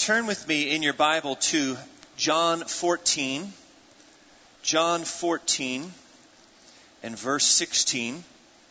Turn with me in your Bible to John 14. John 14 and verse 16.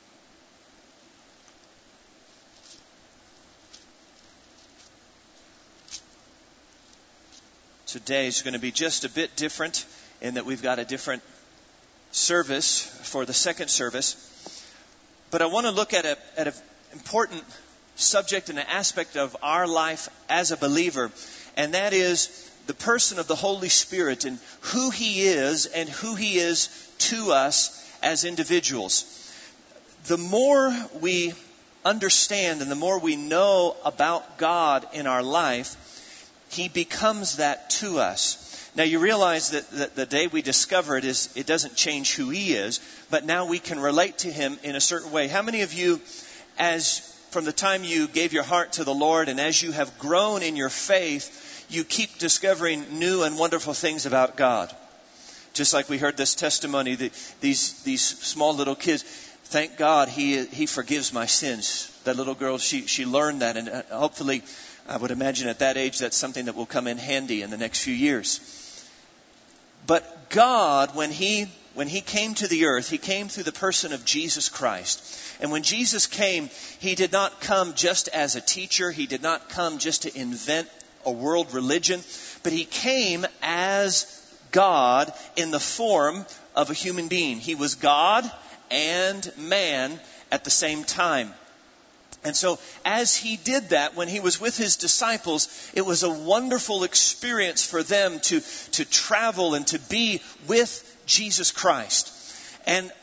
Today is going to be just a bit different in that we've got a different service for the second service. But I want to look at an important subject and an aspect of our life as a believer, and that is the person of the Holy Spirit and who He is and who He is to us as individuals. The more we understand and the more we know about God in our life, He becomes that to us. Now you realize that the day we discover it doesn't change who He is, but now we can relate to Him in a certain way. How many of you, from the time you gave your heart to the Lord and as you have grown in your faith, you keep discovering new and wonderful things about God? Just like we heard this testimony, that these small little kids, thank God He forgives my sins. That little girl, she learned that, and hopefully, I would imagine at that age, that's something that will come in handy in the next few years. But God, when He came to the earth, He came through the person of Jesus Christ. And when Jesus came, He did not come just as a teacher. He did not come just to invent a world religion. But He came as God in the form of a human being. He was God and man at the same time. And so as He did that, when He was with His disciples, it was a wonderful experience for them to travel and to be with Jesus Christ. And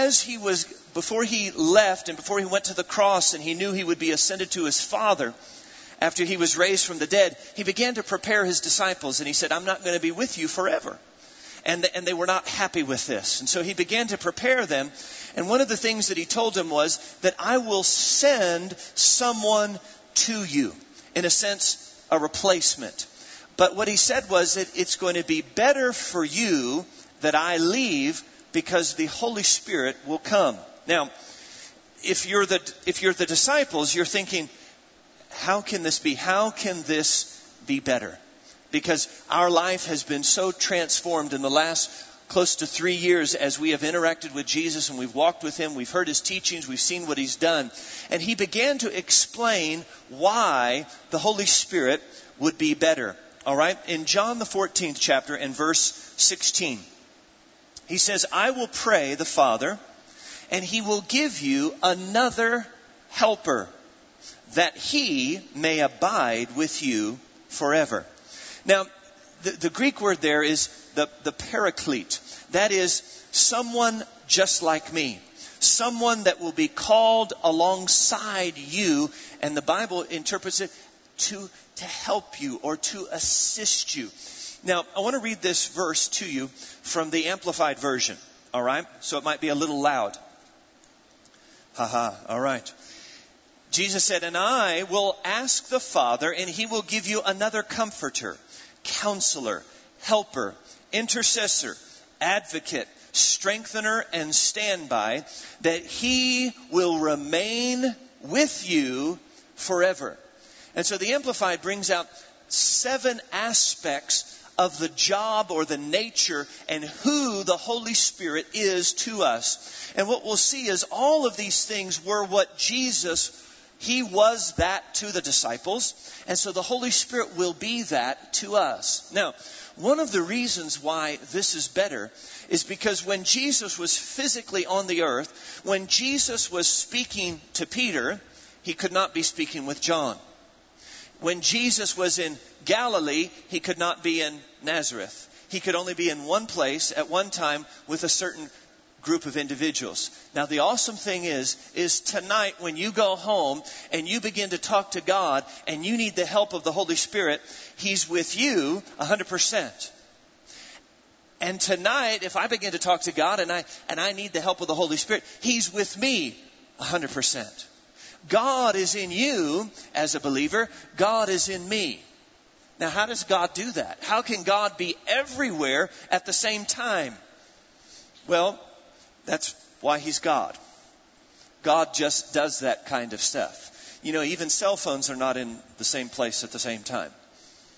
before He left and before He went to the cross and He knew He would be ascended to His Father, after He was raised from the dead, He began to prepare His disciples, and He said, I'm not going to be with you forever. And they were not happy with this. And so He began to prepare them. And one of the things that He told them was that I will send someone to you. In a sense, a replacement. But what He said was that it's going to be better for you that I leave, because the Holy Spirit will come. Now, if you're the disciples, you're thinking, how can this be? How can this be better? Because our life has been so transformed in the last close to 3 years as we have interacted with Jesus and we've walked with Him, we've heard His teachings, we've seen what He's done. And He began to explain why the Holy Spirit would be better. All right? In John the 14th chapter and verse 16, He says, I will pray the Father, and He will give you another helper, that He may abide with you forever. Now, the Greek word there is the paraclete. That is someone just like me. Someone that will be called alongside you. And the Bible interprets it to help you or to assist you. Now, I want to read this verse to you from the Amplified Version. All right? So it might be a little loud. All right. Jesus said, and I will ask the Father, and He will give you another comforter, counselor, helper, intercessor, advocate, strengthener, and standby, that He will remain with you forever. And so the Amplified brings out 7 aspects of the job or the nature and who the Holy Spirit is to us. And what we'll see is all of these things were what Jesus, He was that to the disciples. And so the Holy Spirit will be that to us. Now, one of the reasons why this is better is because when Jesus was physically on the earth, when Jesus was speaking to Peter, He could not be speaking with John. When Jesus was in Galilee, He could not be in Nazareth. He could only be in one place at one time with a certain group of individuals. Now, the awesome thing is tonight when you go home and you begin to talk to God and you need the help of the Holy Spirit, He's with you 100%. And tonight, if I begin to talk to God and I need the help of the Holy Spirit, He's with me 100%. God is in you as a believer. God is in me. Now, how does God do that? How can God be everywhere at the same time? Well, that's why He's God. God just does that kind of stuff. You know, even cell phones are not in the same place at the same time.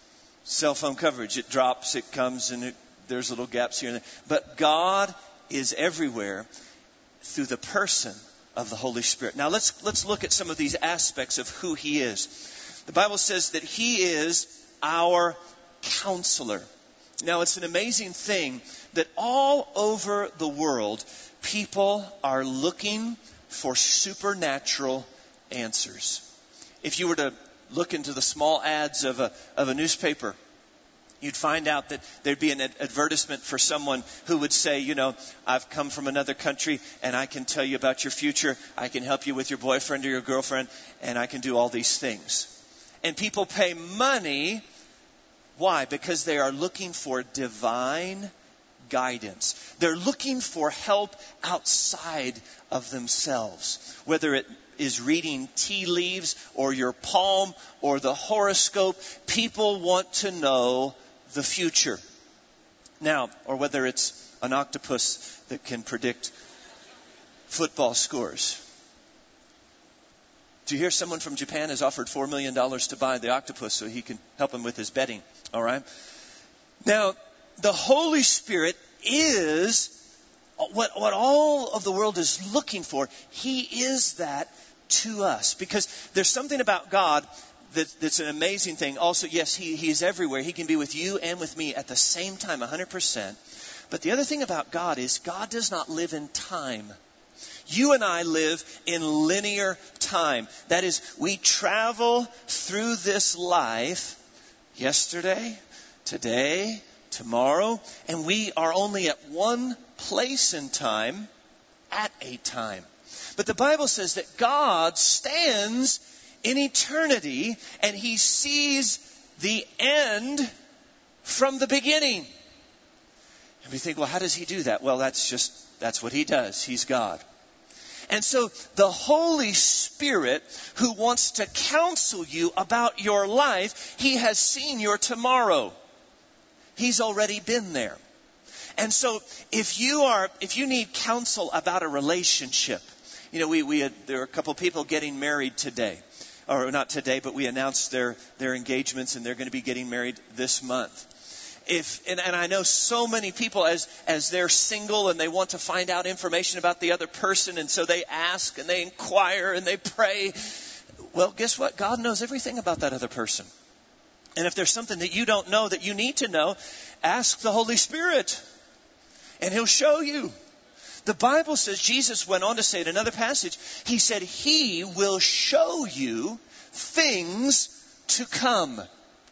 cell phone coverage. It drops, it comes, and there's little gaps here and there. But God is everywhere through the person of the Holy Spirit. Now let's look at some of these aspects of who He is. The Bible says that He is our counselor. Now it's an amazing thing that all over the world, people are looking for supernatural answers. If you were to look into the small ads of a newspaper, you'd find out that there'd be an advertisement for someone who would say, you know, I've come from another country and I can tell you about your future. I can help you with your boyfriend or your girlfriend, and I can do all these things. And people pay money. Why? Because they are looking for divine guidance. They're looking for help outside of themselves. Whether it is reading tea leaves or your palm or the horoscope, people want to know the future. Now, or whether it's an octopus that can predict football scores. Do you hear someone from Japan has offered $4 million to buy the octopus so he can help him with his betting? All right. Now, the Holy Spirit is what all of the world is looking for. He is that to us. Because there's something about God that's an amazing thing. Also, yes, He is everywhere. He can be with you and with me at the same time, 100%. But the other thing about God is God does not live in time. You and I live in linear time. That is, we travel through this life yesterday, today, tomorrow, and we are only at one place in time at a time. But the Bible says that God stands in eternity and He sees the end from the beginning. And we think, well, how does He do that? Well, that's what He does. He's God. And so the Holy Spirit, who wants to counsel you about your life, He has seen your tomorrow. He's already been there. And so if you need counsel about a relationship, you know, there are a couple people getting married today. Or not today, but we announced their engagements, and they're going to be getting married this month. And I know so many people as they're single and they want to find out information about the other person, and so they ask and they inquire and they pray. Well, guess what? God knows everything about that other person. And if there's something that you don't know that you need to know, ask the Holy Spirit and He'll show you. The Bible says, Jesus went on to say in another passage, He said, He will show you things to come.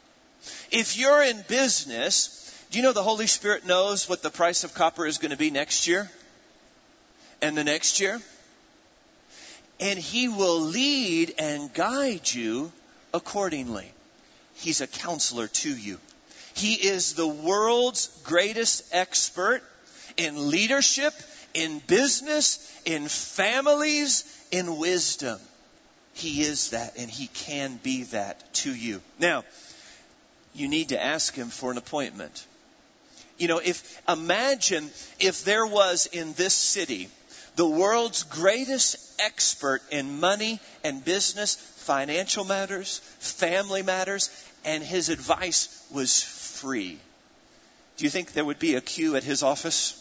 If you're in business, do you know the Holy Spirit knows what the price of copper is going to be next year? And the next year? And He will lead and guide you accordingly. He's a counselor to you. He is the world's greatest expert in leadership, in business, in families, in wisdom. He is that, and He can be that to you. Now, you need to ask Him for an appointment. You know, imagine if there was in this city the world's greatest expert in money and business, financial matters, family matters, and his advice was free. Do you think there would be a queue at his office?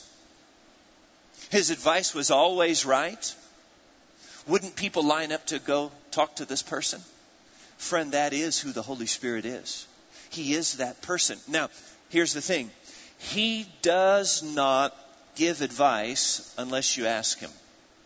His advice was always right. Wouldn't people line up to go talk to this person? Friend, that is who the Holy Spirit is. He is that person. Now, here's the thing. He does not give advice unless you ask Him.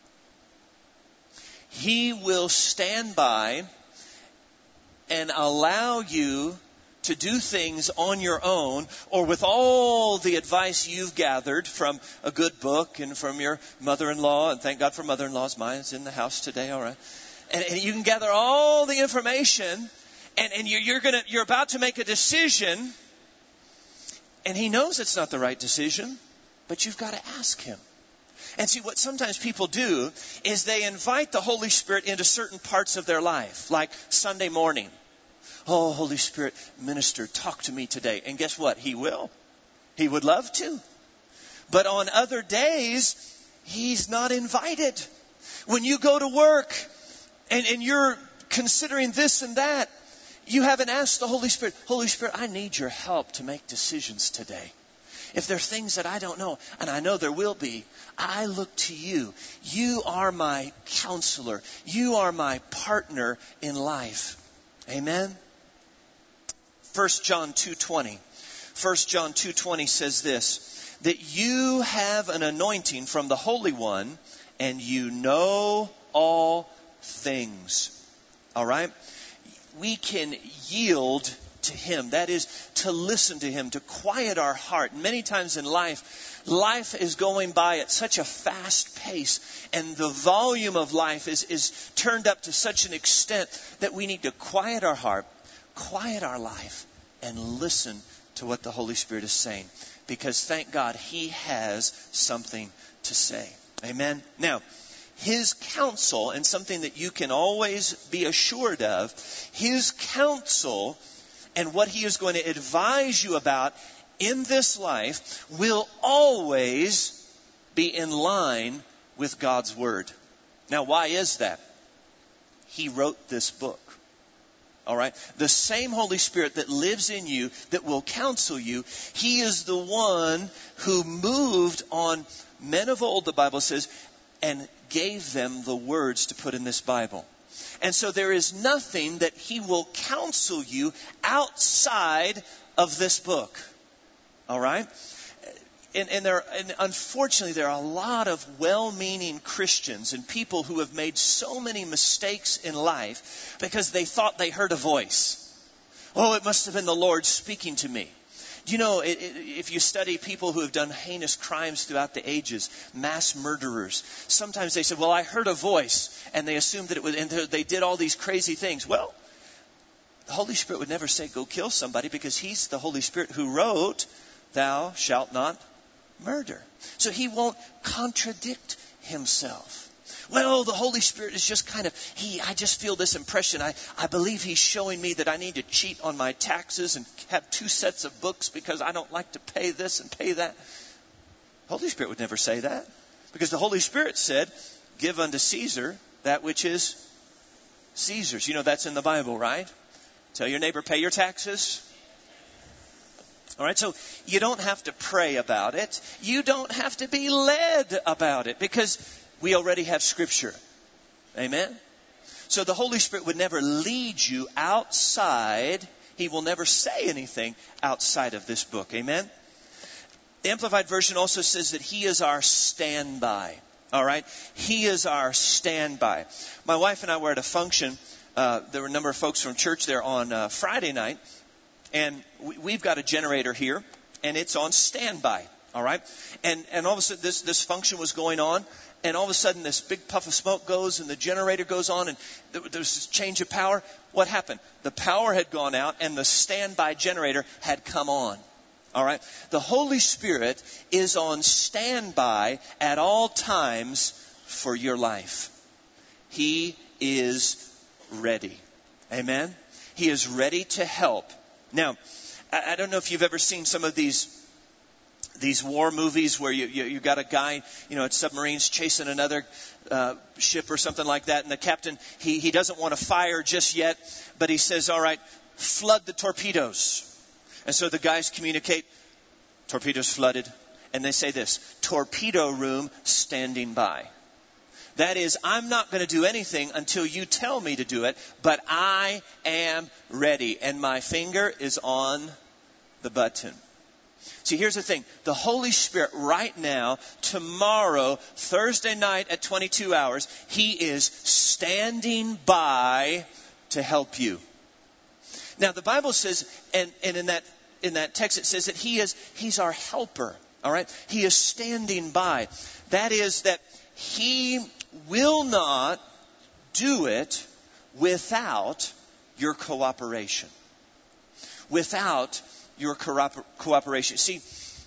He will stand by and allow you to do things on your own or with all the advice you've gathered from a good book and from your mother-in-law. And thank God for mother-in-laws. Mine is in the house today. All right. And you can gather all the information and you're about to make a decision. And He knows it's not the right decision, but you've got to ask Him. And see, what sometimes people do is they invite the Holy Spirit into certain parts of their life, like Sunday morning. Oh, Holy Spirit, minister, talk to me today. And guess what? He will. He would love to. But on other days, He's not invited. When you go to work and you're considering this and that, you haven't asked the Holy Spirit, Holy Spirit, I need your help to make decisions today. If there are things that I don't know, and I know there will be, I look to you. You are my counselor. You are my partner in life. Amen? 1 John 2:20. 1 John 2:20 says this, that you have an anointing from the Holy One, and you know all things. All right? We can yield to Him. That is, to listen to Him, to quiet our heart. Many times in life is going by at such a fast pace, and the volume of life is turned up to such an extent that we need to quiet our heart, quiet our life, and listen to what the Holy Spirit is saying. Because thank God, He has something to say. Amen? Now, His counsel, and something that you can always be assured of, His counsel and what He is going to advise you about in this life will always be in line with God's Word. Now, why is that? He wrote this book. All right? The same Holy Spirit that lives in you, that will counsel you, He is the one who moved on men of old, the Bible says, and gave them the words to put in this Bible. And so there is nothing that He will counsel you outside of this book. All right? And unfortunately, there are a lot of well-meaning Christians and people who have made so many mistakes in life because they thought they heard a voice. Oh, it must have been the Lord speaking to me. Do you know, if you study people who have done heinous crimes throughout the ages, mass murderers, sometimes they say, well, I heard a voice, and they assumed that it was, and they did all these crazy things. Well, the Holy Spirit would never say, go kill somebody, because He's the Holy Spirit who wrote, thou shalt not murder. So He won't contradict Himself. Well, the Holy Spirit is just kind of, I just feel this impression. I believe He's showing me that I need to cheat on my taxes and have 2 sets of books because I don't like to pay this and pay that. The Holy Spirit would never say that. Because the Holy Spirit said, give unto Caesar that which is Caesar's. You know that's in the Bible, right? Tell your neighbor, pay your taxes. All right, so you don't have to pray about it. You don't have to be led about it because we already have Scripture. Amen? So the Holy Spirit would never lead you outside. He will never say anything outside of this book. Amen? The Amplified Version also says that He is our standby. All right? He is our standby. My wife and I were at a function. There were a number of folks from church there on Friday night. And we've got a generator here. And it's on standby. All right? And all of a sudden this function was going on. And all of a sudden, this big puff of smoke goes, and the generator goes on, and there's this change of power. What happened? The power had gone out, and the standby generator had come on. All right? The Holy Spirit is on standby at all times for your life. He is ready. Amen? He is ready to help. Now, I don't know if you've ever seen some of these war movies where you got a guy, at submarines chasing another ship or something like that. And the captain, he doesn't want to fire just yet, but he says, all right, flood the torpedoes. And so the guys communicate, torpedoes flooded. And they say this, torpedo room standing by. That is, I'm not going to do anything until you tell me to do it, but I am ready. And my finger is on the button. See, here's the thing. The Holy Spirit right now, tomorrow, Thursday night at 22 hours, He is standing by to help you. Now, the Bible says, and in that text it says that He's our helper. All right? He is standing by. That is that He will not do it without your cooperation. Without your cooperation. See,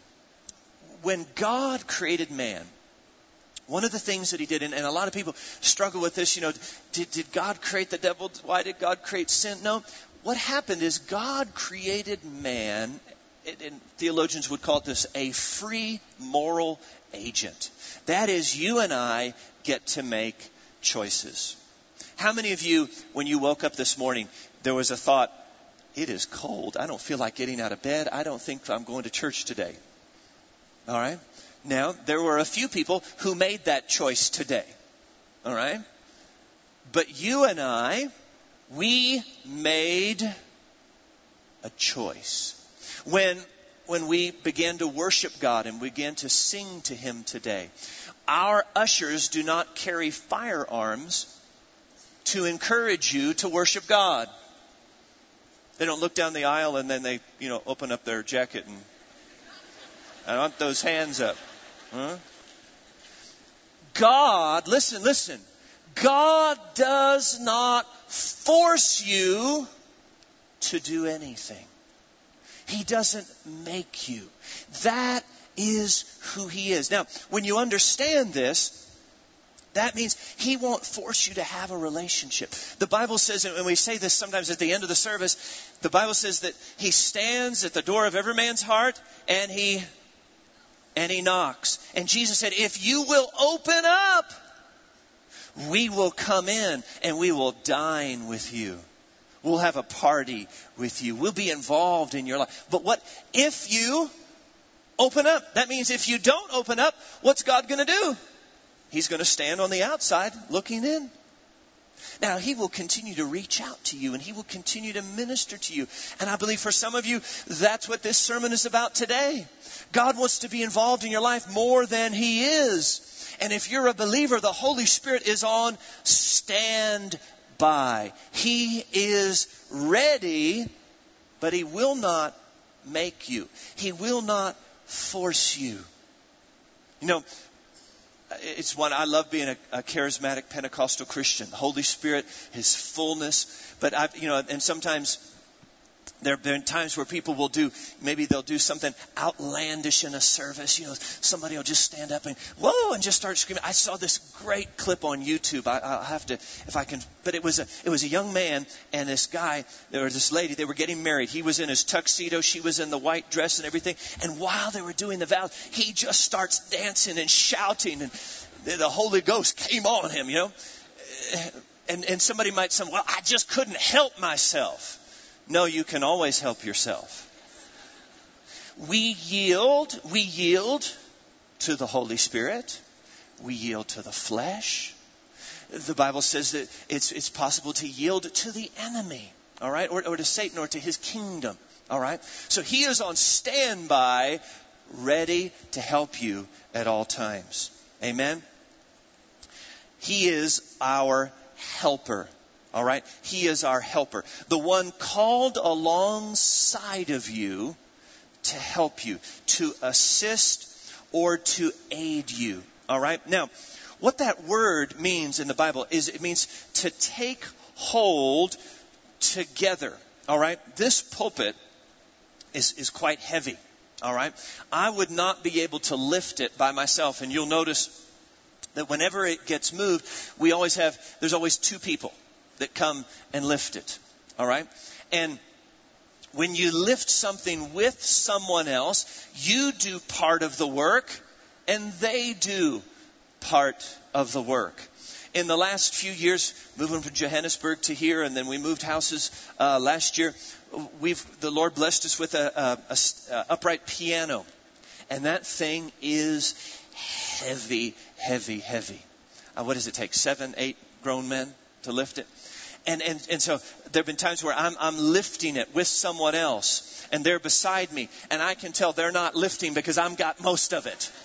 when God created man, one of the things that He did, and a lot of people struggle with this, did God create the devil? Why did God create sin? No. What happened is God created man, and theologians would call this a free moral agent. That is, you and I get to make choices. How many of you, when you woke up this morning, there was a thought, it is cold. I don't feel like getting out of bed. I don't think I'm going to church today. All right? Now, there were a few people who made that choice today. All right? But you and I, we made a choice. When we began to worship God and began to sing to Him today, our ushers do not carry firearms to encourage you to worship God. They don't look down the aisle and then they, open up their jacket and I want those hands up. Huh? God, listen. God does not force you to do anything. He doesn't make you. That is who He is. Now, when you understand this, that means He won't force you to have a relationship. The Bible says, and we say this sometimes at the end of the service, the Bible says that He stands at the door of every man's heart and He knocks. And Jesus said, if you will open up, we will come in and we will dine with you. We'll have a party with you. We'll be involved in your life. But what if you open up? That means if you don't open up, what's God going to do? He's going to stand on the outside looking in. Now, He will continue to reach out to you and He will continue to minister to you. And I believe for some of you, that's what this sermon is about today. God wants to be involved in your life more than He is. And if you're a believer, the Holy Spirit is on standby. He is ready, but He will not make you. He will not force you. It's one, I love being a charismatic Pentecostal Christian. The Holy Spirit, His fullness. But and sometimes there have been times where people will maybe they'll do something outlandish in a service. Somebody will just stand up and, whoa, and just start screaming. I saw this great clip on YouTube. I'll have to, if I can, but it was a young man and this guy, or this lady, they were getting married. He was in his tuxedo. She was in the white dress and everything. And while they were doing the vows, he just starts dancing and shouting, and the Holy Ghost came on him, And somebody might say, well, I just couldn't help myself. No, you can always help yourself. We yield to the Holy Spirit. We yield to the flesh. The Bible says that it's possible to yield to the enemy, all right, or to Satan or to his kingdom, all right. So He is on standby, ready to help you at all times. Amen. He is our helper. All right? He is our helper. The one called alongside of you to help you, to assist or to aid you. All right? Now, what that word means in the Bible is it means to take hold together. All right? This pulpit is quite heavy. All right? I would not be able to lift it by myself. And you'll notice that whenever it gets moved, there's always two people that come and lift it. All right? And when you lift something with someone else, you do part of the work and they do part of the work. In the last few years, moving from Johannesburg to here, and then we moved houses last year, the Lord blessed us with a upright piano. And that thing is heavy, heavy, heavy. What does it take? 7, 8 grown men to lift it? And so there have been times where I'm lifting it with someone else and they're beside me and I can tell they're not lifting because I've got most of it.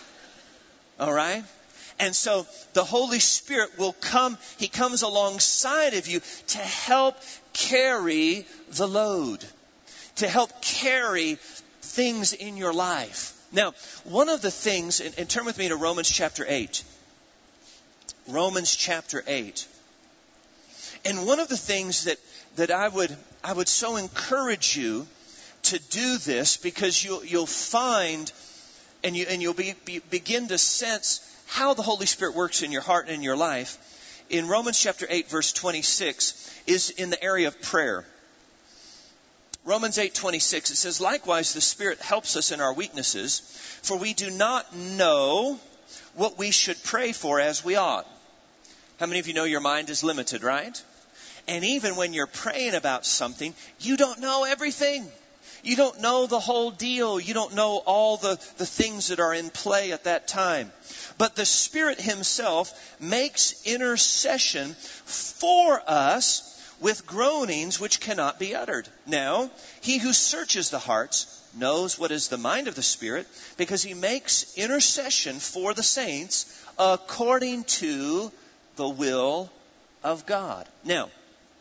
All right? And so the Holy Spirit will come. He comes alongside of you to help carry the load, to help carry things in your life. Now, one of the things, and turn with me to Romans chapter 8. Romans chapter 8. And one of the things that I would so encourage you to do this, because you'll find and you'll begin to sense how the Holy Spirit works in your heart and in your life. In Romans chapter 8 verse 26 is in the area of prayer. Romans 8:26, it says, likewise the Spirit helps us in our weaknesses, for we do not know what we should pray for as we ought. How many of you know your mind is limited, right? And even when you're praying about something, you don't know everything. You don't know the whole deal. You don't know all the things that are in play at that time. But the Spirit Himself makes intercession for us with groanings which cannot be uttered. Now, He who searches the hearts knows what is the mind of the Spirit, because He makes intercession for the saints according to the will of God. Now,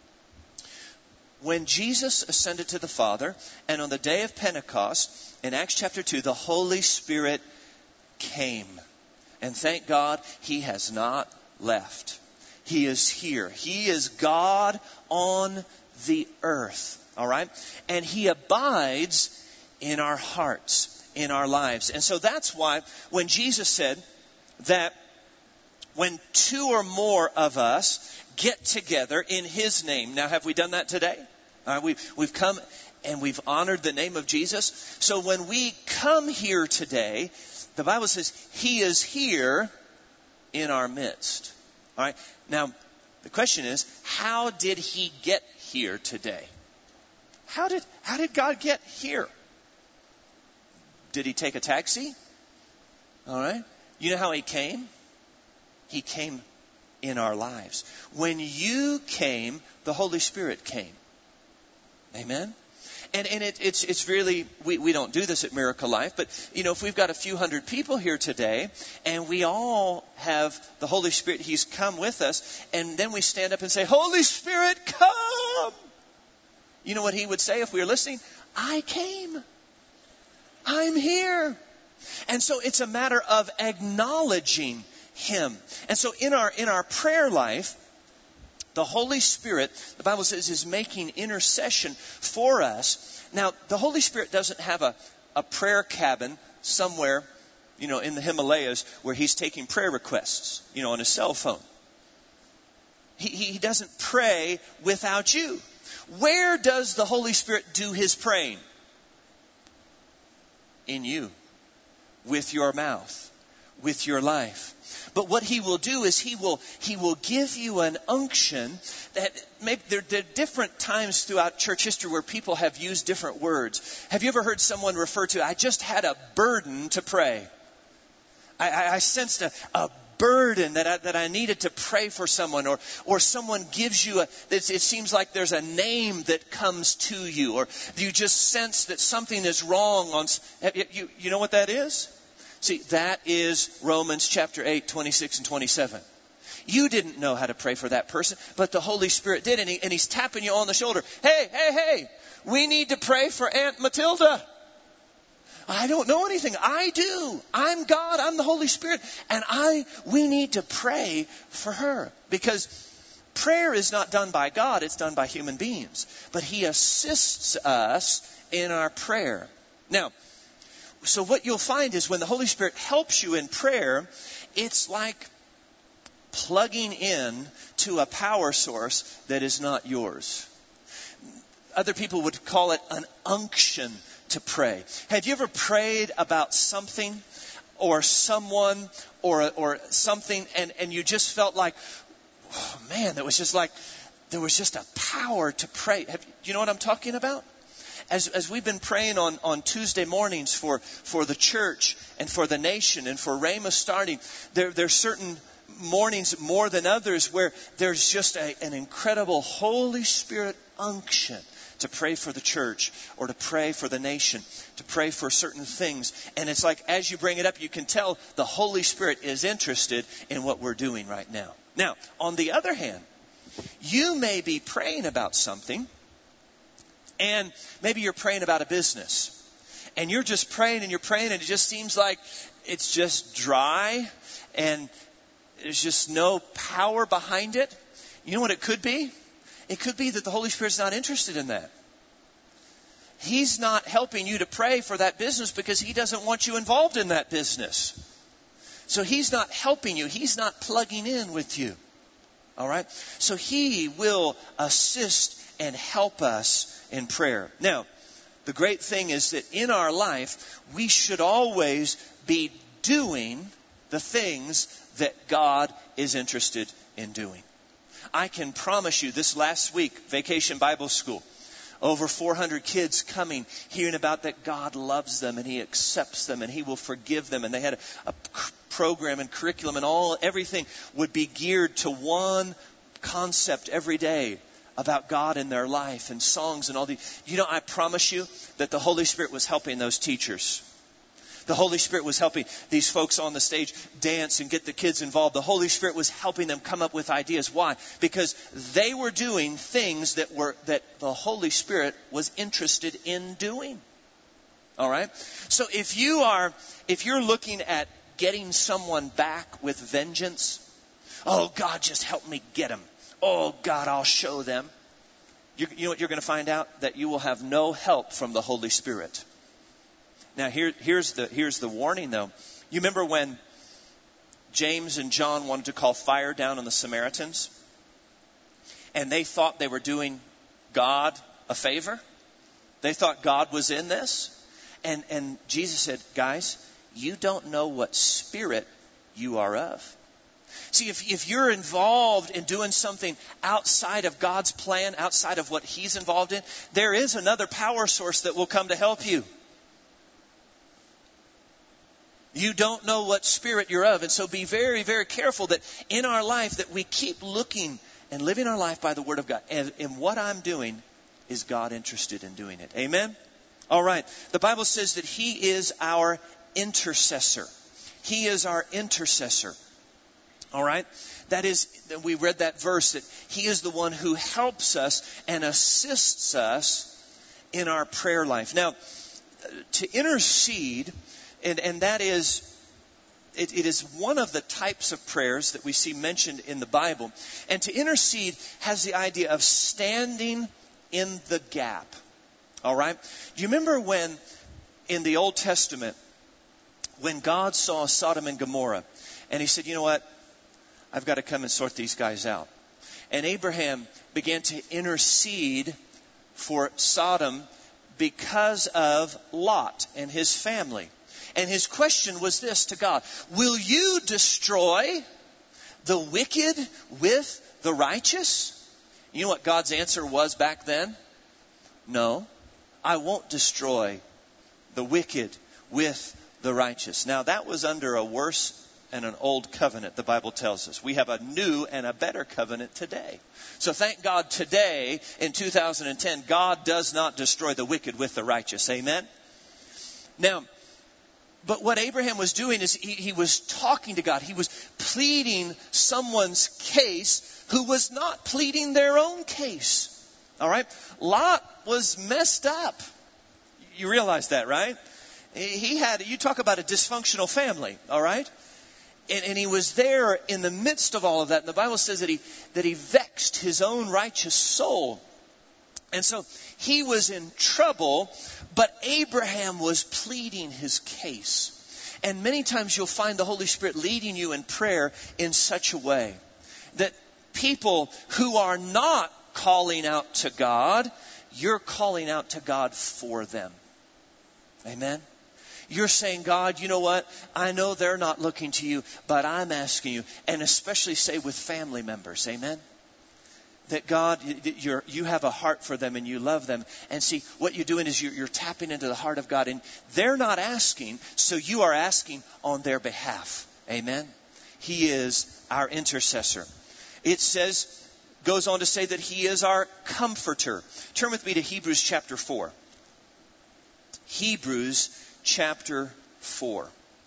when Jesus ascended to the Father, and on the day of Pentecost, in Acts chapter 2, the Holy Spirit came. And thank God, He has not left. He is here. He is God on the earth. All right? And He abides in our hearts, in our lives. And so that's why when Jesus said that when two or more of us get together in His name. Now, have we done that today? We've come and we've honored the name of Jesus. So when we come here today, the Bible says He is here in our midst. All right. Now, the question is, how did He get here today? How did God get here? Did He take a taxi? All right. You know how He came? He came in our lives. When you came, the Holy Spirit came. Amen? And it's really, we don't do this at Miracle Life, but, if we've got a few hundred people here today, and we all have the Holy Spirit, He's come with us, and then we stand up and say, Holy Spirit, come! You know what He would say if we were listening? I came. I'm here. And so it's a matter of acknowledging Him. And so in our prayer life, the Holy Spirit, the Bible says, is making intercession for us. Now, the Holy Spirit doesn't have a prayer cabin somewhere, in the Himalayas where He's taking prayer requests, on his cell phone. He doesn't pray without you. Where does the Holy Spirit do His praying? In you, with your mouth, with your life. But what He will do is He will give you an unction that maybe there are different times throughout church history where people have used different words. Have you ever heard someone refer to, I just had a burden to pray. I sensed a burden that I needed to pray for someone, or someone gives you it seems like there's a name that comes to you, or you just sense that something is wrong you know what that is? See, that is Romans chapter 8, 26 and 27. You didn't know how to pray for that person, but the Holy Spirit did, and He's tapping you on the shoulder. Hey, we need to pray for Aunt Matilda. I don't know anything. I do. I'm God. I'm the Holy Spirit. And we need to pray for her. Because prayer is not done by God. It's done by human beings. But He assists us in our prayer. Now, so what you'll find is when the Holy Spirit helps you in prayer, it's like plugging in to a power source that is not yours. Other people would call it an unction to pray. Have you ever prayed about something or someone or something and you just felt like, oh man, there was just a power to pray? Do you know what I'm talking about? As we've been praying on Tuesday mornings for the church and for the nation and for Rhema starting, there's certain mornings more than others where there's just an incredible Holy Spirit unction to pray for the church or to pray for the nation, to pray for certain things. And it's like as you bring it up, you can tell the Holy Spirit is interested in what we're doing right now. Now, on the other hand, you may be praying about something, and maybe you're praying about a business. And you're just praying and you're praying and it just seems like it's just dry and there's just no power behind it. You know what it could be? It could be that the Holy Spirit's not interested in that. He's not helping you to pray for that business because He doesn't want you involved in that business. So He's not helping you. He's not plugging in with you. All right? So He will assist and help us in prayer. Now, the great thing is that in our life, we should always be doing the things that God is interested in doing. I can promise you this last week, Vacation Bible School, over 400 kids coming, hearing about that God loves them and He accepts them and He will forgive them. And they had a program and curriculum and everything would be geared to one concept every day about God in their life and songs and all these. You know, I promise you that the Holy Spirit was helping those teachers. The Holy Spirit was helping these folks on the stage dance and get the kids involved. The Holy Spirit was helping them come up with ideas. Why? Because they were doing things that the Holy Spirit was interested in doing. All right? So if you're looking at getting someone back with vengeance, oh, God, just help me get them. Oh, God, I'll show them. You know what you're going to find out? That you will have no help from the Holy Spirit. Now, here's the warning, though. You remember when James and John wanted to call fire down on the Samaritans? And they thought they were doing God a favor? They thought God was in this? And Jesus said, guys, you don't know what spirit you are of. See, if you're involved in doing something outside of God's plan, outside of what He's involved in, there is another power source that will come to help you. You don't know what spirit you're of. And so be very, very careful that in our life that we keep looking and living our life by the Word of God. And what I'm doing, is God interested in doing it? Amen? All right. The Bible says that He is our intercessor. He is our intercessor. All right? That is, we read that verse that He is the one who helps us and assists us in our prayer life. Now, to intercede, and that is, it is one of the types of prayers that we see mentioned in the Bible. And to intercede has the idea of standing in the gap. All right? Do you remember when, in the Old Testament, when God saw Sodom and Gomorrah, and He said, you know what? I've got to come and sort these guys out. And Abraham began to intercede for Sodom because of Lot and his family. And his question was this to God: will you destroy the wicked with the righteous? You know what God's answer was back then? No, I won't destroy the wicked with the righteous. Now that was under a worse and an old covenant, the Bible tells us. We have a new and a better covenant today. So thank God today, in 2010, God does not destroy the wicked with the righteous. Amen? Now, but what Abraham was doing is he was talking to God. He was pleading someone's case who was not pleading their own case. All right? Lot was messed up. You realize that, right? You talk about a dysfunctional family, all right? And he was there in the midst of all of that. And the Bible says that he vexed his own righteous soul. And so he was in trouble, but Abraham was pleading his case. And many times you'll find the Holy Spirit leading you in prayer in such a way that people who are not calling out to God, you're calling out to God for them. Amen? You're saying, God, you know what? I know they're not looking to you, but I'm asking you, and especially say with family members, amen? That God, you have a heart for them and you love them. And see, what you're doing is you're tapping into the heart of God, and they're not asking, so you are asking on their behalf. Amen? He is our intercessor. It goes on to say that He is our comforter. Turn with me to Hebrews chapter 4. Hebrews chapter 4.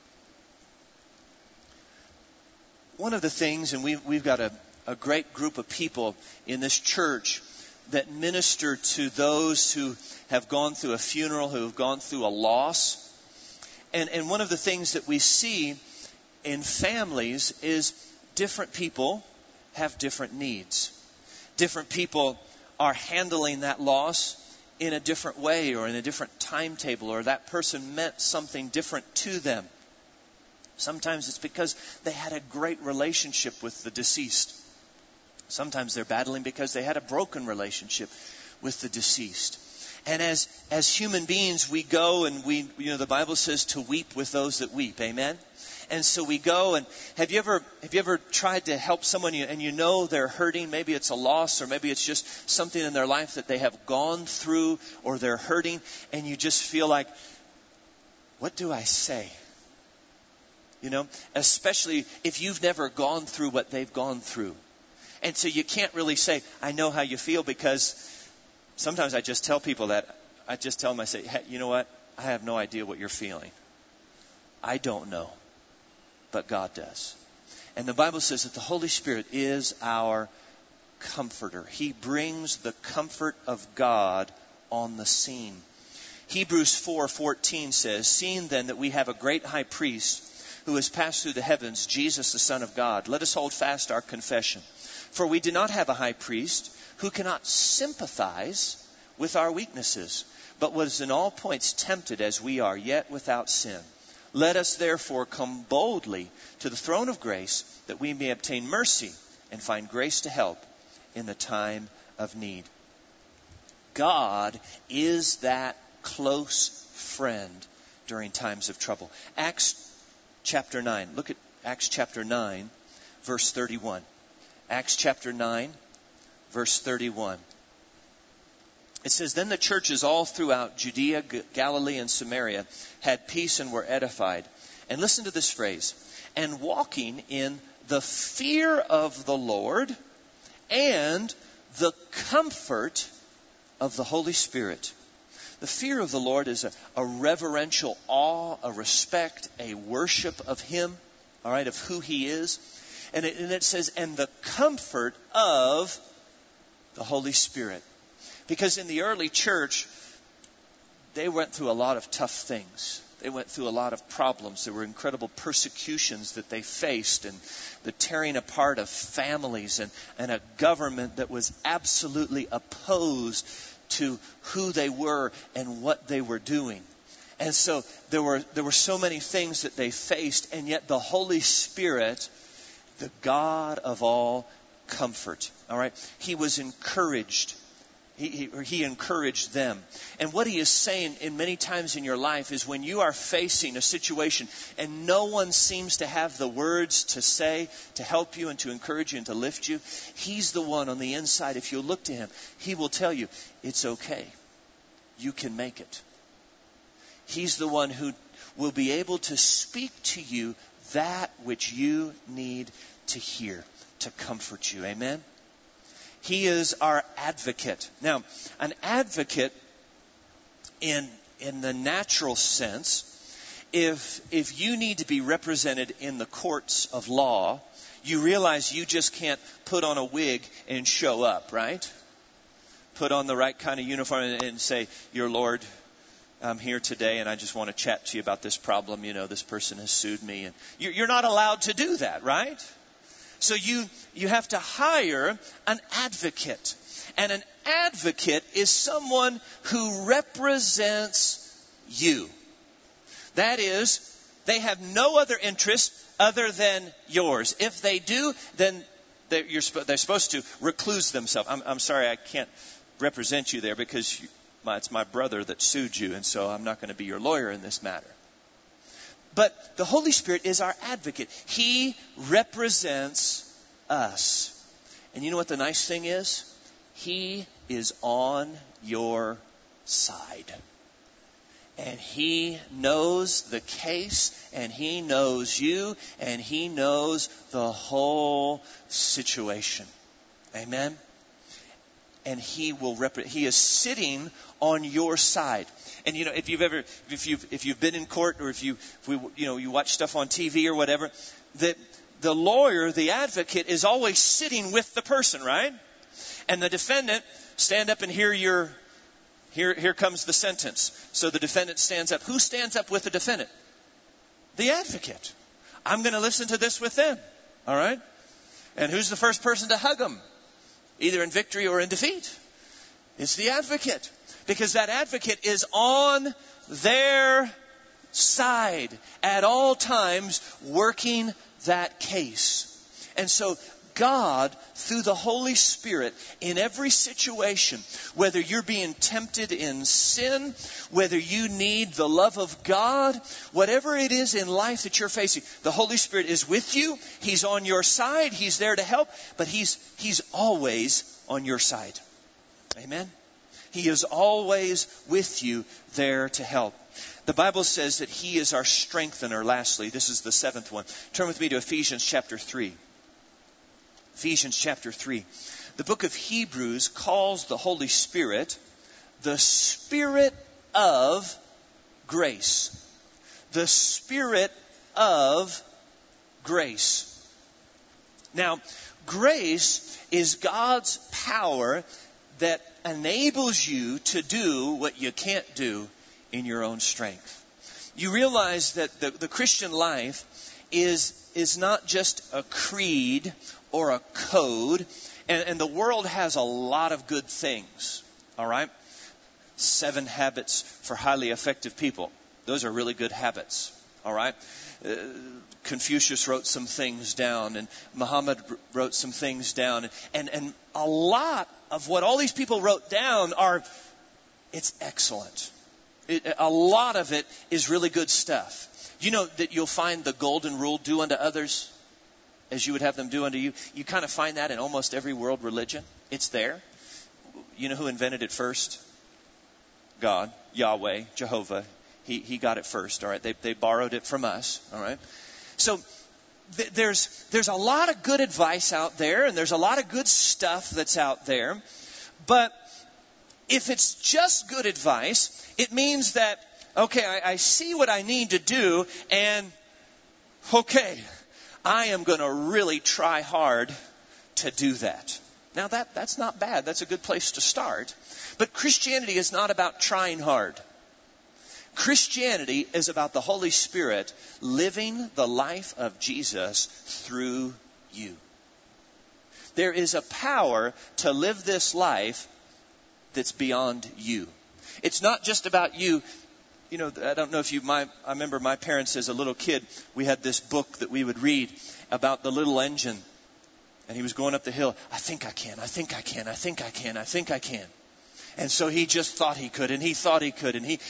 One of the things, and we've got a great group of people in this church that minister to those who have gone through a funeral, who have gone through a loss. And one of the things that we see in families is different people have different needs. Different people are handling that loss in a different way or in a different timetable, or that person meant something different to them. Sometimes it's because they had a great relationship with the deceased. Sometimes they're battling because they had a broken relationship with the deceased. And as human beings, we go and the Bible says to weep with those that weep. Amen? And so we go, and have you ever tried to help someone and you know they're hurting? Maybe it's a loss, or maybe it's just something in their life that they have gone through, or they're hurting, and you just feel like, what do I say? Especially if you've never gone through what they've gone through. And so you can't really say, I know how you feel, because sometimes I just tell people that. I just tell them, I say, hey, you know what? I have no idea what you're feeling. I don't know, but God does. And the Bible says that the Holy Spirit is our comforter. He brings the comfort of God on the scene. Hebrews 4:14 says, seeing then that we have a great high priest who has passed through the heavens, Jesus the Son of God, let us hold fast our confession. For we do not have a high priest who cannot sympathize with our weaknesses, but was in all points tempted as we are, yet without sin. Let us therefore come boldly to the throne of grace, that we may obtain mercy and find grace to help in the time of need. God is that close friend during times of trouble. Acts chapter 9. Look at Acts chapter 9, verse 31. Acts chapter 9, verse 31. It says, then the churches all throughout Judea, Galilee, and Samaria had peace and were edified. And listen to this phrase. And walking in the fear of the Lord and the comfort of the Holy Spirit. The fear of the Lord is a reverential awe, a respect, a worship of Him, all right, of who He is. And it says, and the comfort of the Holy Spirit. Because in the early church, they went through a lot of tough things. They went through a lot of problems. There were incredible persecutions that they faced, and the tearing apart of families, and a government that was absolutely opposed to who they were and what they were doing. And so there were so many things that they faced, and yet the Holy Spirit, the God of all comfort, all right, He was encouraged. He encouraged them. And what He is saying in many times in your life is, when you are facing a situation and no one seems to have the words to say to help you and to encourage you and to lift you, He's the one on the inside. If you look to Him, He will tell you, it's okay. You can make it. He's the one who will be able to speak to you that which you need to hear, to comfort you. Amen? He is our advocate. Now, an advocate in the natural sense, if you need to be represented in the courts of law, you realize you just can't put on a wig and show up, right? Put on the right kind of uniform and say, Your Lord, I'm here today and I just want to chat to you about this problem. This person has sued me. And you're not allowed to do that, right? So you have to hire an advocate. And an advocate is someone who represents you. That is, they have no other interest other than yours. If they do, then they're supposed to recluse themselves. I'm sorry, I can't represent you there because it's my brother that sued you, and so I'm not going to be your lawyer in this matter. But the Holy Spirit is our advocate. He represents us. And you know what the nice thing is? He is on your side. And He knows the case, and He knows you, and He knows the whole situation. Amen? And He will He is sitting on your side. And if you've been in court, or if you watch stuff on TV or whatever, that the lawyer, the advocate, is always sitting with the person, right? And the defendant, stand up and here comes the sentence. So the defendant stands up. Who stands up with the defendant? The advocate. I'm going to listen to this with them. All right? And who's the first person to hug them? Either in victory or in defeat. It's the advocate. Because that advocate is on their side at all times, working that case. And so God, through the Holy Spirit, in every situation, whether you're being tempted in sin, whether you need the love of God, whatever it is in life that you're facing, the Holy Spirit is with you. He's on your side. He's there to help, but He's always on your side. Amen? He is always with you, there to help. The Bible says that He is our strengthener. Lastly, this is the seventh one. Turn with me to Ephesians chapter 3. Ephesians chapter 3. The book of Hebrews calls the Holy Spirit the Spirit of grace. The Spirit of grace. Now, grace is God's power that enables you to do what you can't do in your own strength. You realize that the Christian life is not just a creed or a code, and the world has a lot of good things, all right? 7 habits for highly effective people. Those are really good habits, all right? Confucius wrote some things down, and Muhammad wrote some things down, and a lot of what all these people wrote down it's excellent. A lot of it is really good stuff. You know that you'll find the golden rule, do unto others as you would have them do unto you. You kind of find that in almost every world religion. It's there. You know who invented it first? God, Yahweh, Jehovah. He got it first, all right? They borrowed it from us, all right? So there's a lot of good advice out there, and there's a lot of good stuff that's out there. But if it's just good advice, it means that, okay, I see what I need to do, and okay, I am going to really try hard to do that. Now that's not bad. That's a good place to start. But Christianity is not about trying hard. Christianity is about the Holy Spirit living the life of Jesus through you. There is a power to live this life that's beyond you. It's not just about you. You know, I don't know if I remember my parents as a little kid, we had this book that we would read about the little engine. And he was going up the hill. I think I can. And so he just thought he could, and he thought he could, and he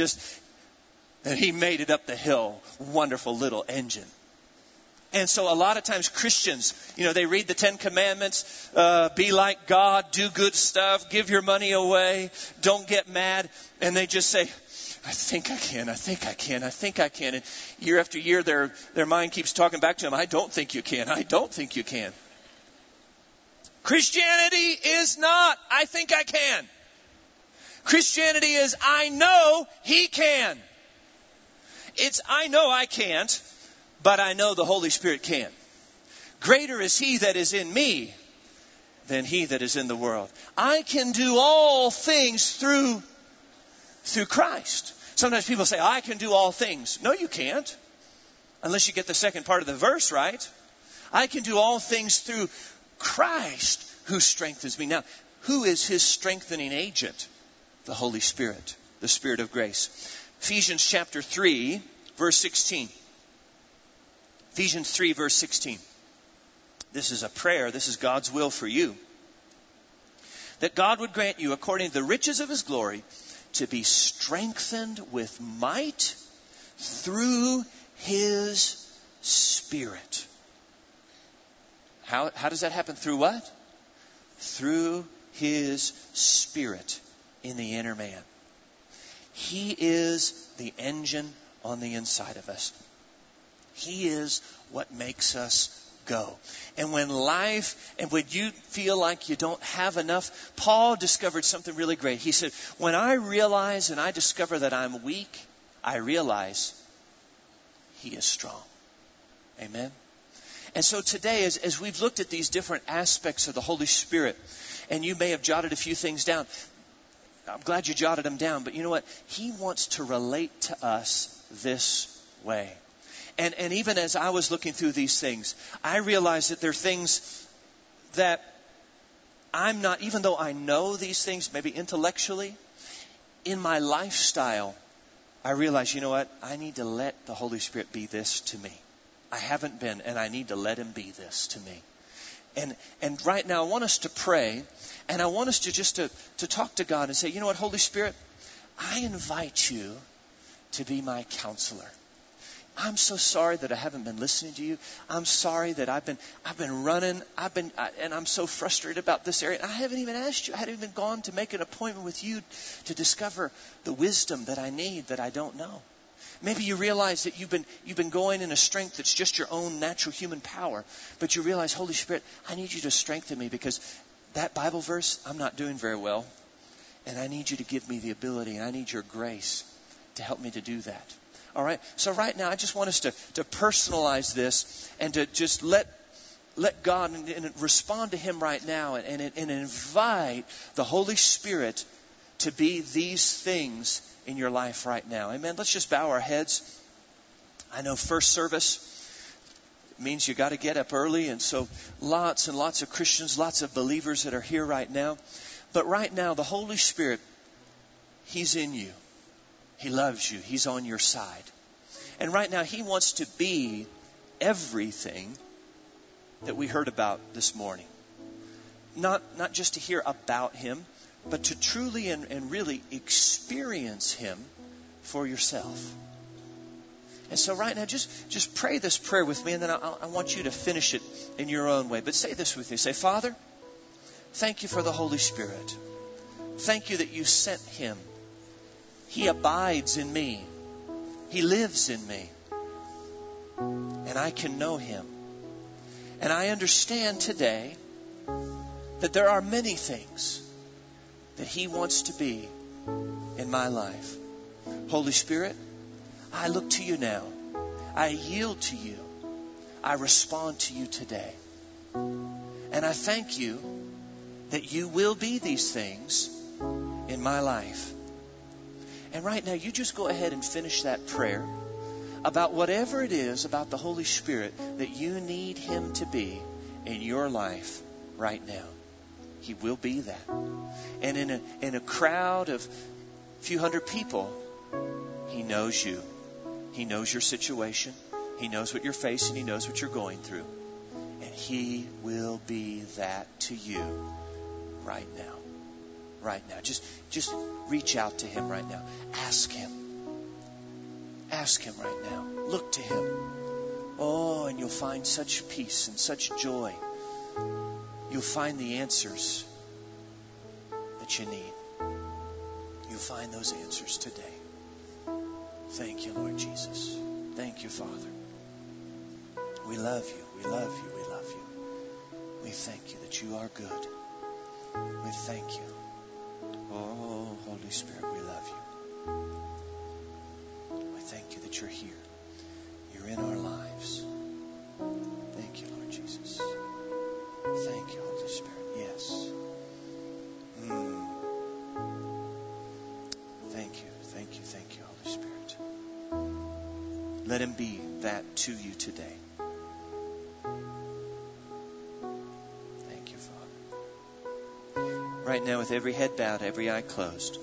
made it up the hill. Wonderful little engine. And so a lot of times Christians, they read the 10 Commandments, be like God, do good stuff, give your money away, don't get mad. And they just say, I think I can. And year after year, their mind keeps talking back to them, I don't think you can. Christianity is not, I think I can. Christianity is, I know He can. It's, I know I can't, but I know the Holy Spirit can. Greater is He that is in me than he that is in the world. I can do all things through Christ. Sometimes people say, I can do all things. No, you can't. Unless you get the second part of the verse right. I can do all things through Christ who strengthens me. Now, who is His strengthening agent? The Holy Spirit, the Spirit of grace. Ephesians chapter 3, verse 16. Ephesians 3, verse 16. This is a prayer. This is God's will for you. That God would grant you, according to the riches of His glory, to be strengthened with might through His Spirit. How does that happen? Through what? Through His Spirit in the inner man. He is the engine on the inside of us. He is what makes us go. And when you feel like you don't have enough, Paul discovered something really great. He said, when I realize and I discover that I'm weak, I realize He is strong. Amen. And so today, as we've looked at these different aspects of the Holy Spirit, and you may have jotted a few things down, I'm glad you jotted them down, but you know what? He wants to relate to us this way. And even as I was looking through these things, I realized that there are things that I'm not, even though I know these things, maybe intellectually, in my lifestyle, I realize, you know what? I need to let the Holy Spirit be this to me. I haven't been, and I need to let Him be this to me. And right now I want us to pray, and I want us to just to talk to God and say, you know what, Holy Spirit, I invite you to be my counselor. I'm so sorry that I haven't been listening to you. I'm sorry that I've been running. And I'm so frustrated about this area. I haven't even asked you. I hadn't even gone to make an appointment with you to discover the wisdom that I need that I don't know. Maybe you realize that you've been going in a strength that's just your own natural human power. But you realize, Holy Spirit, I need you to strengthen me because that Bible verse, I'm not doing very well. And I need you to give me the ability, and I need your grace to help me to do that. All right? So right now, I just want us to personalize this and to just let God and respond to Him right now and invite the Holy Spirit to be these things in your life right now. Amen? Let's just bow our heads. I know first service means you got to get up early, and so lots and lots of Christians, lots of believers that are here right now. But right now, the Holy Spirit, He's in you. He loves you. He's on your side. And right now, He wants to be everything that we heard about this morning. Not just to hear about Him, but to truly and really experience Him for yourself. And so right now, just pray this prayer with me, and then I want you to finish it in your own way. But say this with me. Say, Father, thank you for the Holy Spirit. Thank you that you sent Him. He abides in me. He lives in me. And I can know Him. And I understand today that there are many things that He wants to be in my life. Holy Spirit, I look to you now. I yield to you. I respond to you today. And I thank you that you will be these things in my life. And right now, you just go ahead and finish that prayer about whatever it is about the Holy Spirit that you need Him to be in your life right now. He will be that. And in a crowd of a few hundred people, He knows you. He knows your situation. He knows what you're facing. He knows what you're going through. And He will be that to you right now. Right now. Just reach out to Him right now. Ask Him. Ask Him right now. Look to Him. Oh, and you'll find such peace and such joy. You'll find the answers that you need. You'll find those answers today. Thank you, Lord Jesus. Thank you, Father. We love you. We love you. We love you. We thank you that you are good. We thank you. Oh, Holy Spirit, we love you. We thank you that you're here. You're in our lives. Thank you, Lord Jesus. Thank you, Holy Spirit. Yes. Thank you. Thank you. Thank you, Holy Spirit. Let Him be that to you today. Thank you, Father. Right now, with every head bowed, every eye closed,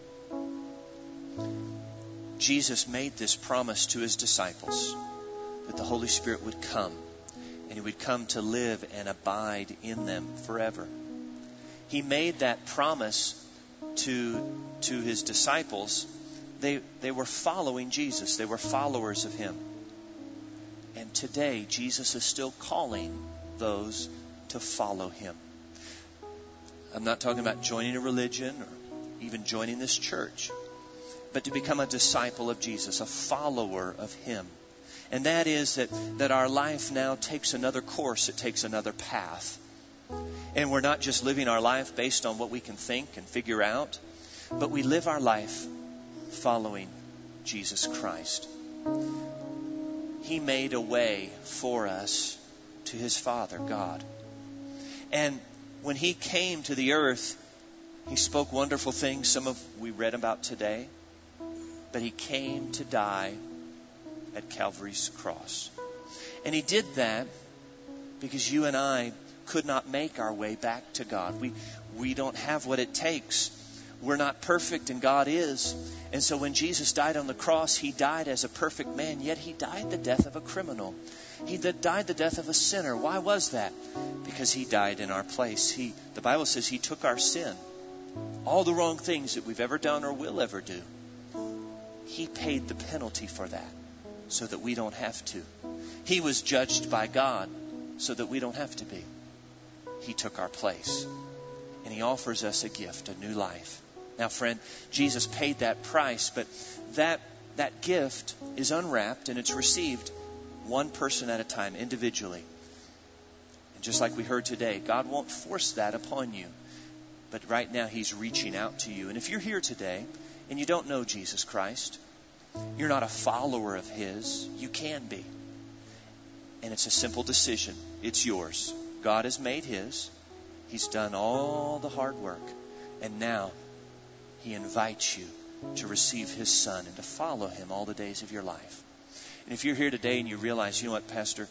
Jesus made this promise to His disciples that the Holy Spirit would come, and He would come to live and abide in them forever. He made that promise to His disciples. They were following Jesus. They were followers of Him. And today, Jesus is still calling those to follow Him. I'm not talking about joining a religion or even joining this church, but to become a disciple of Jesus, a follower of Him. And that is that our life now takes another course. It takes another path. And we're not just living our life based on what we can think and figure out, but we live our life following Jesus Christ. He made a way for us to His Father, God. And when He came to the earth, He spoke wonderful things, some of we read about today. But He came to die at Calvary's cross. And He did that because you and I could not make our way back to God. We don't have what it takes. We're not perfect, and God is. And so when Jesus died on the cross, He died as a perfect man, yet He died the death of a criminal. He died the death of a sinner. Why was that? Because He died in our place. The Bible says He took our sin, all the wrong things that we've ever done or will ever do. He paid the penalty for that so that we don't have to. He was judged by God so that we don't have to be. He took our place. And He offers us a gift, a new life. Now, friend, Jesus paid that price, but that gift is unwrapped and it's received one person at a time, individually. And just like we heard today, God won't force that upon you. But right now He's reaching out to you. And if you're here today and you don't know Jesus Christ, you're not a follower of His, you can be. And it's a simple decision. It's yours. God has made His. He's done all the hard work. And now He invites you to receive His Son and to follow Him all the days of your life. And if you're here today and you realize, you know what, Pastor,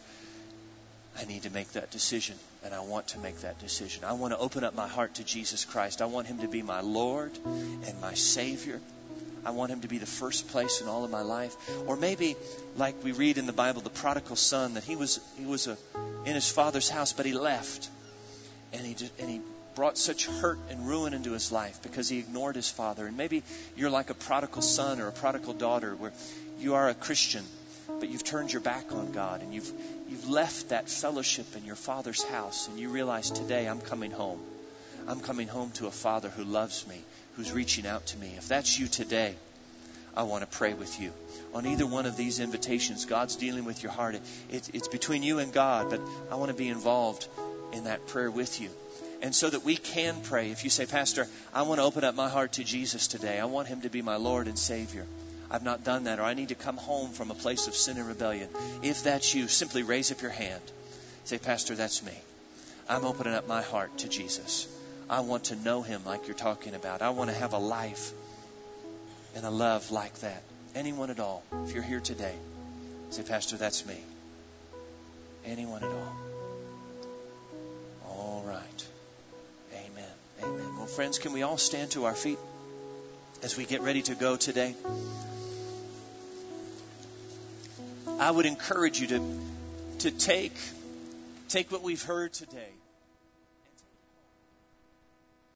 I need to make that decision, and I want to make that decision. I want to open up my heart to Jesus Christ. I want Him to be my Lord and my Savior. I want Him to be the first place in all of my life. Or maybe, like we read in the Bible, the prodigal son, that he was in his father's house, but he left. And he brought such hurt and ruin into his life because he ignored his father. And maybe you're like a prodigal son or a prodigal daughter where you are a Christian, but you've turned your back on God and you've left that fellowship in your father's house, and you realize today I'm coming home. I'm coming home to a Father who loves me, who's reaching out to me. If that's you today, I want to pray with you. On either one of these invitations, God's dealing with your heart. It's between you and God, but I want to be involved in that prayer with you. And so that we can pray, if you say, Pastor, I want to open up my heart to Jesus today. I want Him to be my Lord and Savior. I've not done that, or I need to come home from a place of sin and rebellion. If that's you, simply raise up your hand. Say, Pastor, that's me. I'm opening up my heart to Jesus. I want to know Him like you're talking about. I want to have a life and a love like that. Anyone at all, if you're here today, say, Pastor, that's me. Anyone at all. All right. Amen. Amen. Well, friends, can we all stand to our feet as we get ready to go today? I would encourage you to take what we've heard today.